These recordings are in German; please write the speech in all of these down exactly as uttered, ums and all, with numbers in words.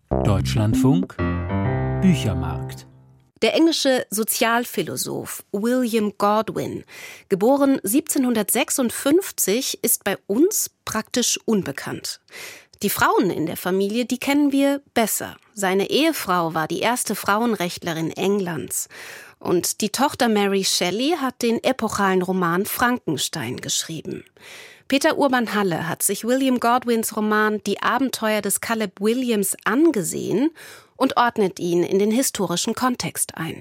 Deutschlandfunk Büchermarkt. Der englische Sozialphilosoph William Godwin, geboren siebzehnhundertsechsundfünfzig, ist bei uns praktisch unbekannt. Die Frauen in der Familie, die kennen wir besser. Seine Ehefrau war die erste Frauenrechtlerin Englands. Und die Tochter Mary Shelley hat den epochalen Roman Frankenstein geschrieben. Peter Urban-Halle hat sich William Godwins Roman Die Abenteuer des Caleb Williams angesehen und ordnet ihn in den historischen Kontext ein.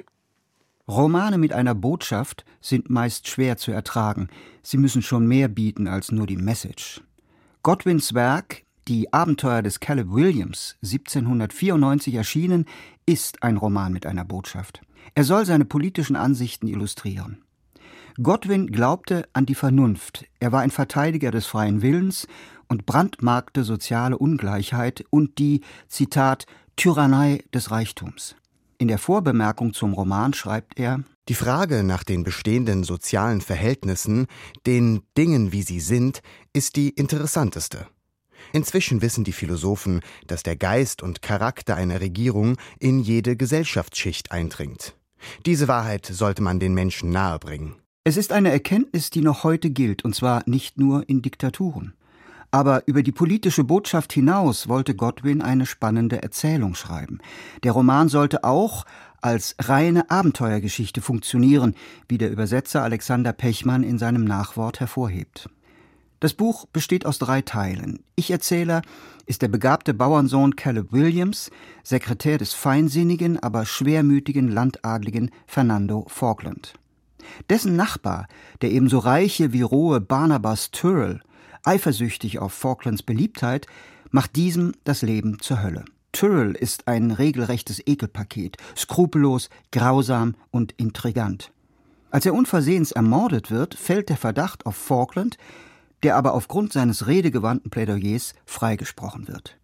Romane mit einer Botschaft sind meist schwer zu ertragen. Sie müssen schon mehr bieten als nur die Message. Godwins Werk Die Abenteuer des Caleb Williams, siebzehnhundertvierundneunzig erschienen, ist ein Roman mit einer Botschaft. Er soll seine politischen Ansichten illustrieren. Godwin glaubte an die Vernunft. Er war ein Verteidiger des freien Willens und brandmarkte soziale Ungleichheit und die, Zitat, Tyrannei des Reichtums. In der Vorbemerkung zum Roman schreibt er: Die Frage nach den bestehenden sozialen Verhältnissen, den Dingen, wie sie sind, ist die interessanteste. Inzwischen wissen die Philosophen, dass der Geist und Charakter einer Regierung in jede Gesellschaftsschicht eindringt. Diese Wahrheit sollte man den Menschen nahebringen. Es ist eine Erkenntnis, die noch heute gilt, und zwar nicht nur in Diktaturen. Aber über die politische Botschaft hinaus wollte Godwin eine spannende Erzählung schreiben. Der Roman sollte auch als reine Abenteuergeschichte funktionieren, wie der Übersetzer Alexander Pechmann in seinem Nachwort hervorhebt. Das Buch besteht aus drei Teilen. Ich-Erzähler ist der begabte Bauernsohn Caleb Williams, Sekretär des feinsinnigen, aber schwermütigen Landadligen Fernando Falkland. Dessen Nachbar, der ebenso reiche wie rohe Barnabas Tyrrell, eifersüchtig auf Falklands Beliebtheit, macht diesem das Leben zur Hölle. Tyrrell ist ein regelrechtes Ekelpaket, skrupellos, grausam und intrigant. Als er unversehens ermordet wird, fällt der Verdacht auf Falkland, der aber aufgrund seines redegewandten Plädoyers freigesprochen wird.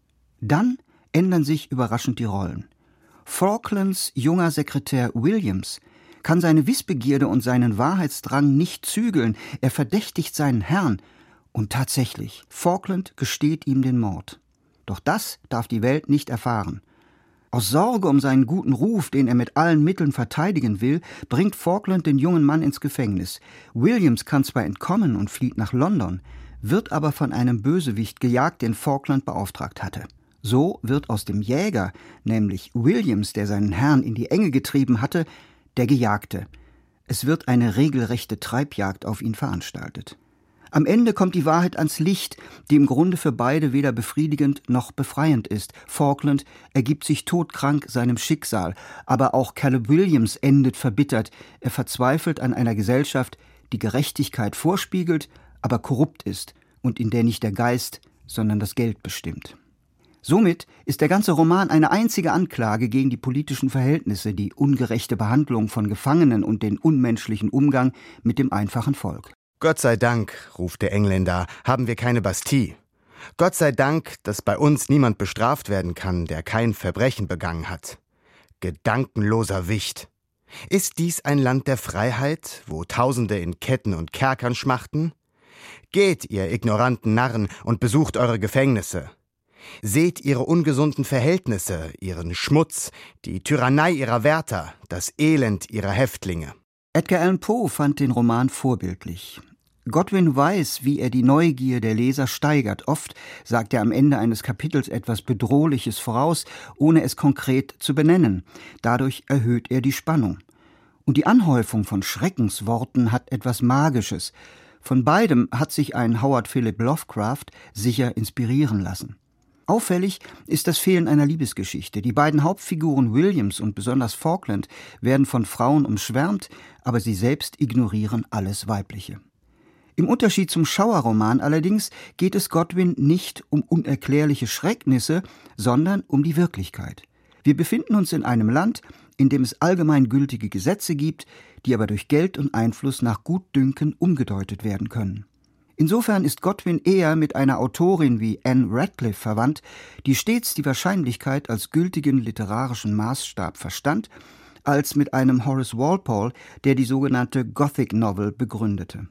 Dann ändern sich überraschend die Rollen. Falklands junger Sekretär Williams kann seine Wissbegierde und seinen Wahrheitsdrang nicht zügeln. Er verdächtigt seinen Herrn. Und tatsächlich, Falkland gesteht ihm den Mord. Doch das darf die Welt nicht erfahren. Aus Sorge um seinen guten Ruf, den er mit allen Mitteln verteidigen will, bringt Falkland den jungen Mann ins Gefängnis. Williams kann zwar entkommen und flieht nach London, wird aber von einem Bösewicht gejagt, den Falkland beauftragt hatte. So wird aus dem Jäger, nämlich Williams, der seinen Herrn in die Enge getrieben hatte, der Gejagte. Es wird eine regelrechte Treibjagd auf ihn veranstaltet. Am Ende kommt die Wahrheit ans Licht, die im Grunde für beide weder befriedigend noch befreiend ist. Falkland ergibt sich todkrank seinem Schicksal, aber auch Caleb Williams endet verbittert. Er verzweifelt an einer Gesellschaft, die Gerechtigkeit vorspiegelt, aber korrupt ist und in der nicht der Geist, sondern das Geld bestimmt. Somit ist der ganze Roman eine einzige Anklage gegen die politischen Verhältnisse, die ungerechte Behandlung von Gefangenen und den unmenschlichen Umgang mit dem einfachen Volk. Gott sei Dank, ruft der Engländer, haben wir keine Bastille. Gott sei Dank, dass bei uns niemand bestraft werden kann, der kein Verbrechen begangen hat. Gedankenloser Wicht. Ist dies ein Land der Freiheit, wo Tausende in Ketten und Kerkern schmachten? Geht, ihr ignoranten Narren, und besucht eure Gefängnisse. Seht ihre ungesunden Verhältnisse, ihren Schmutz, die Tyrannei ihrer Wärter, das Elend ihrer Häftlinge. Edgar Allan Poe fand den Roman vorbildlich. Godwin weiß, wie er die Neugier der Leser steigert. Oft sagt er am Ende eines Kapitels etwas Bedrohliches voraus, ohne es konkret zu benennen. Dadurch erhöht er die Spannung. Und die Anhäufung von Schreckensworten hat etwas Magisches. Von beidem hat sich ein Howard Philip Lovecraft sicher inspirieren lassen. Auffällig ist das Fehlen einer Liebesgeschichte. Die beiden Hauptfiguren Williams und besonders Falkland werden von Frauen umschwärmt, aber sie selbst ignorieren alles Weibliche. Im Unterschied zum Schauerroman allerdings geht es Godwin nicht um unerklärliche Schrecknisse, sondern um die Wirklichkeit. Wir befinden uns in einem Land, in dem es allgemeingültige Gesetze gibt, die aber durch Geld und Einfluss nach Gutdünken umgedeutet werden können. Insofern ist Godwin eher mit einer Autorin wie Anne Radcliffe verwandt, die stets die Wahrscheinlichkeit als gültigen literarischen Maßstab verstand, als mit einem Horace Walpole, der die sogenannte Gothic Novel begründete.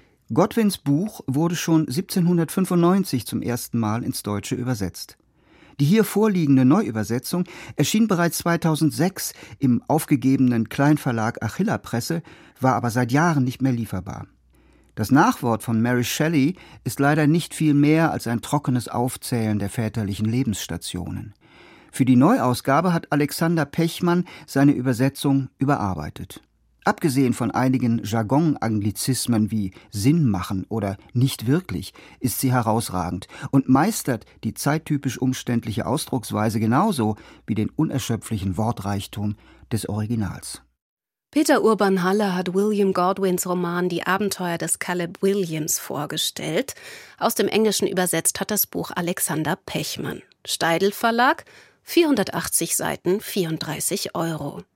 Godwins Buch wurde schon siebzehnhundertfünfundneunzig zum ersten Mal ins Deutsche übersetzt. Die hier vorliegende Neuübersetzung erschien bereits zweitausendsechs im aufgegebenen Kleinverlag Achilla Presse, war aber seit Jahren nicht mehr lieferbar. Das Nachwort von Mary Shelley ist leider nicht viel mehr als ein trockenes Aufzählen der väterlichen Lebensstationen. Für die Neuausgabe hat Alexander Pechmann seine Übersetzung überarbeitet. Abgesehen von einigen Jargon-Anglizismen wie Sinn machen oder nicht wirklich, ist sie herausragend und meistert die zeittypisch umständliche Ausdrucksweise genauso wie den unerschöpflichen Wortreichtum des Originals. Peter Urban Halle hat William Godwins Roman Die Abenteuer des Caleb Williams vorgestellt. Aus dem Englischen übersetzt hat das Buch Alexander Pechmann. Steidl Verlag, vierhundertachtzig Seiten, vierunddreißig Euro.